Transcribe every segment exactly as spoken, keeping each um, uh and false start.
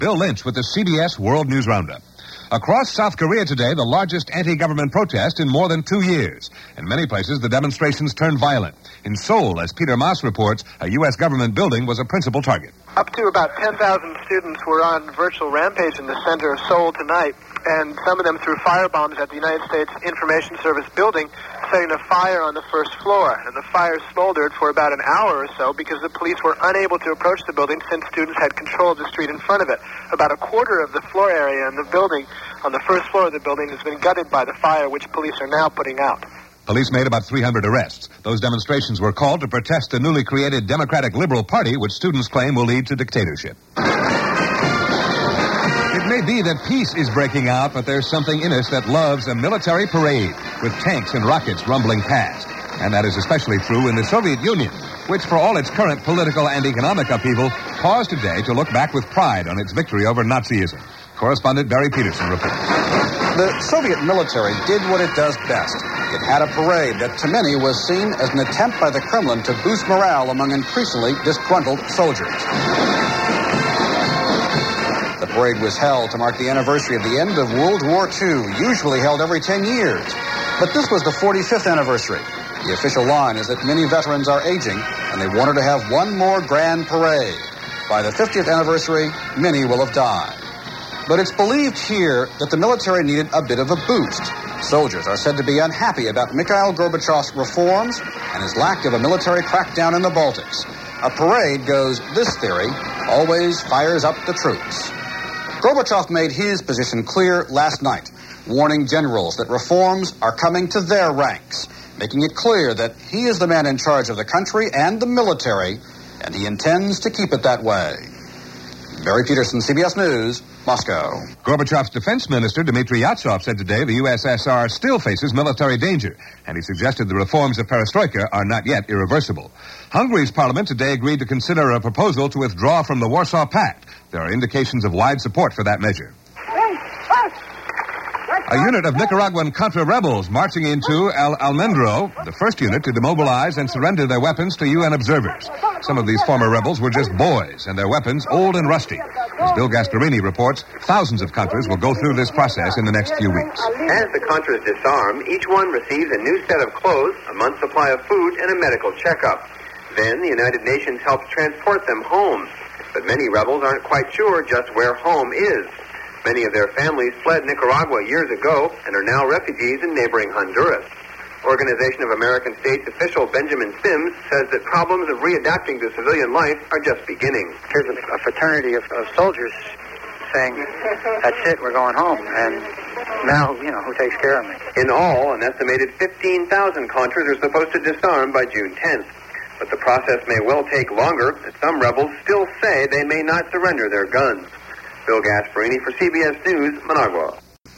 Bill Lynch with the C B S World News Roundup. Across South Korea today, the largest anti-government protest in more than two years. In many places, the demonstrations turned violent. In Seoul, as Peter Maas reports, a U S government building was a principal target. Up to about ten thousand students were on virtual rampage in the center of Seoul tonight, and some of them threw firebombs at the United States Information Service building, setting a fire on the first floor. And the fire smoldered for about an hour or so because the police were unable to approach the building since students had control of the street in front of it. About a quarter of the floor area in the building, on the first floor of the building, has been gutted by the fire, which police are now putting out. Police made about three hundred arrests. Those demonstrations were called to protest the newly created Democratic Liberal Party, which students claim will lead to dictatorship. It may be that peace is breaking out, but there's something in us that loves a military parade with tanks and rockets rumbling past. And that is especially true in the Soviet Union, which, for all its current political and economic upheaval, paused today to look back with pride on its victory over Nazism. Correspondent Barry Peterson reports. The Soviet military did what it does best. It had a parade that to many was seen as an attempt by the Kremlin to boost morale among increasingly disgruntled soldiers. The parade was held to mark the anniversary of the end of World War Two, usually held every ten years. But this was the forty-fifth anniversary. The official line is that many veterans are aging, and they wanted to have one more grand parade. By the fiftieth anniversary, many will have died. But it's believed here that the military needed a bit of a boost. Soldiers are said to be unhappy about Mikhail Gorbachev's reforms and his lack of a military crackdown in the Baltics. A parade, goes this theory, always fires up the troops. Gorbachev made his position clear last night, warning generals that reforms are coming to their ranks, making it clear that he is the man in charge of the country and the military, and he intends to keep it that way. Barry Peterson, C B S News, Moscow. Gorbachev's defense minister, Dmitry Yatsev, said today the U S S R still faces military danger, and he suggested the reforms of perestroika are not yet irreversible. Hungary's parliament today agreed to consider a proposal to withdraw from the Warsaw Pact. There are indications of wide support for that measure. A unit of Nicaraguan Contra rebels marching into El Almendro, the first unit to demobilize and surrender their weapons to U N observers. Some of these former rebels were just boys, and their weapons old and rusty. As Bill Gasparini reports, thousands of Contras will go through this process in the next few weeks. As the Contras disarm, each one receives a new set of clothes, a month's supply of food, and a medical checkup. Then the United Nations helps transport them home. But many rebels aren't quite sure just where home is. Many of their families fled Nicaragua years ago and are now refugees in neighboring Honduras. Organization of American States official Benjamin Sims says that problems of readapting to civilian life are just beginning. Here's a, a fraternity of, of soldiers saying, that's it, we're going home. And now, you know, who takes care of me? In all, an estimated fifteen thousand Contras are supposed to disarm by June tenth. But the process may well take longer, as some rebels still say they may not surrender their guns. Bill Gasparini for C B S News, Managua.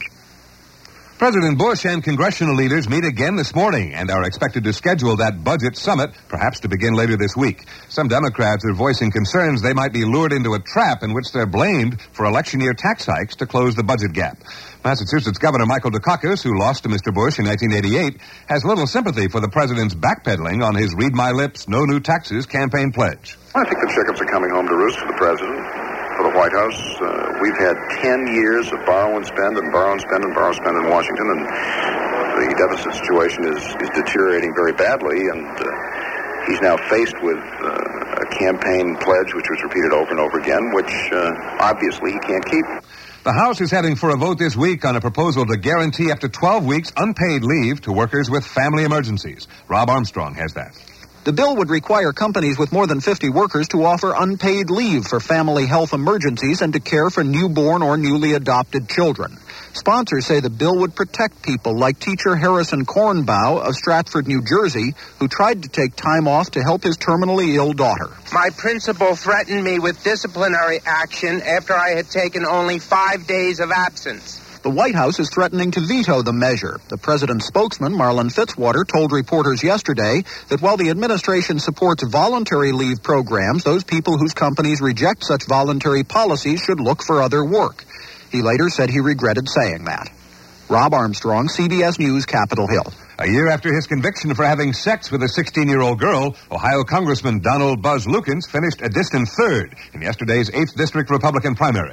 President Bush and congressional leaders meet again this morning and are expected to schedule that budget summit, perhaps to begin later this week. Some Democrats are voicing concerns they might be lured into a trap in which they're blamed for election year tax hikes to close the budget gap. Massachusetts Governor Michael Dukakis, who lost to Mister Bush in nineteen eighty-eight, has little sympathy for the president's backpedaling on his read my lips, no new taxes campaign pledge. I think the chickens are coming home to roost for the president. For the White House, uh, we've had ten years of borrow and spend and borrow and spend and borrow and spend in Washington, and the deficit situation is, is deteriorating very badly, and uh, he's now faced with uh, a campaign pledge which was repeated over and over again, which uh, obviously he can't keep. The House is heading for a vote this week on a proposal to guarantee up to twelve weeks unpaid leave to workers with family emergencies. Rob Armstrong has that. The bill would require companies with more than fifty workers to offer unpaid leave for family health emergencies and to care for newborn or newly adopted children. Sponsors say the bill would protect people like teacher Harrison Kornbaugh of Stratford, New Jersey, who tried to take time off to help his terminally ill daughter. My principal threatened me with disciplinary action after I had taken only five days of absence. The White House is threatening to veto the measure. The president's spokesman, Marlon Fitzwater, told reporters yesterday that while the administration supports voluntary leave programs, those people whose companies reject such voluntary policies should look for other work. He later said he regretted saying that. Rob Armstrong, C B S News, Capitol Hill. A year after his conviction for having sex with a sixteen-year-old girl, Ohio Congressman Donald Buzz Lukens finished a distant third in yesterday's eighth District Republican primary.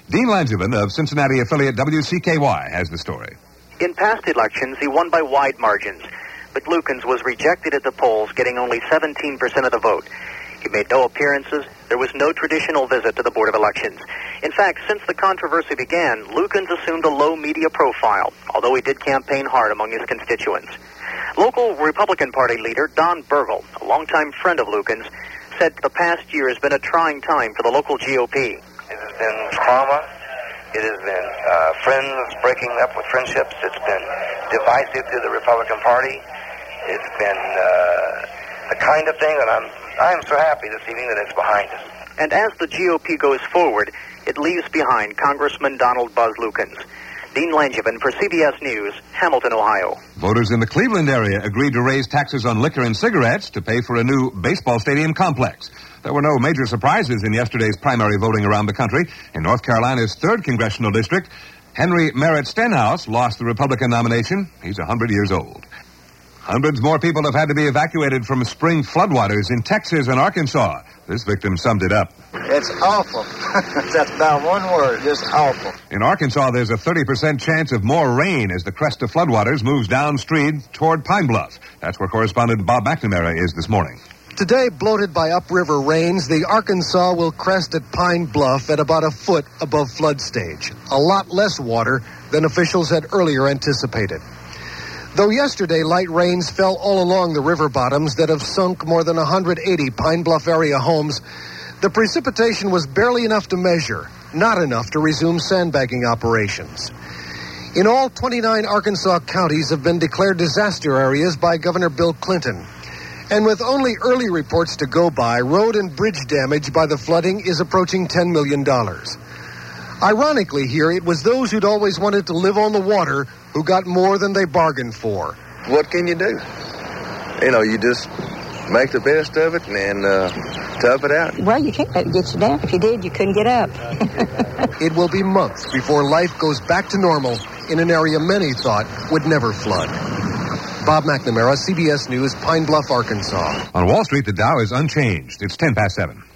Dean Langevin of Cincinnati affiliate W C K Y has the story. In past elections, he won by wide margins, but Lukens was rejected at the polls, getting only seventeen percent of the vote. He made no appearances. There was no traditional visit to the Board of Elections. In fact, since the controversy began, Lukens assumed a low media profile, although he did campaign hard among his constituents. Local Republican Party leader Don Bergel, a longtime friend of Lukens, said the past year has been a trying time for the local G O P. It has been trauma. It has been uh, friends breaking up with friendships. It's been divisive to the Republican Party. It's been uh, the kind of thing that I'm I am so happy this evening that it's behind us. And as the G O P goes forward, it leaves behind Congressman Donald Buzz Lukens. Dean Langevin for C B S News, Hamilton, Ohio. Voters in the Cleveland area agreed to raise taxes on liquor and cigarettes to pay for a new baseball stadium complex. There were no major surprises in yesterday's primary voting around the country. In North Carolina's third congressional district, Henry Merritt Stenhouse lost the Republican nomination. He's one hundred years old. Hundreds more people have had to be evacuated from spring floodwaters in Texas and Arkansas. This victim summed it up. It's awful. That's about one word, just awful. In Arkansas, there's a thirty percent chance of more rain as the crest of floodwaters moves downstream toward Pine Bluff. That's where correspondent Bob McNamara is this morning. Today, bloated by upriver rains, the Arkansas will crest at Pine Bluff at about a foot above flood stage. A lot less water than officials had earlier anticipated. Though yesterday light rains fell all along the river bottoms that have sunk more than one hundred eighty Pine Bluff area homes, the precipitation was barely enough to measure, not enough to resume sandbagging operations. In all, twenty-nine Arkansas counties have been declared disaster areas by Governor Bill Clinton. And with only early reports to go by, road and bridge damage by the flooding is approaching ten million dollars. Ironically here, it was those who'd always wanted to live on the water who got more than they bargained for. What can you do? You know, you just make the best of it and uh, tough it out. Well, you can't let it get you down. If you did, you couldn't get up. It will be months before life goes back to normal in an area many thought would never flood. Bob McNamara, C B S News, Pine Bluff, Arkansas. On Wall Street, the Dow is unchanged. It's ten past seven.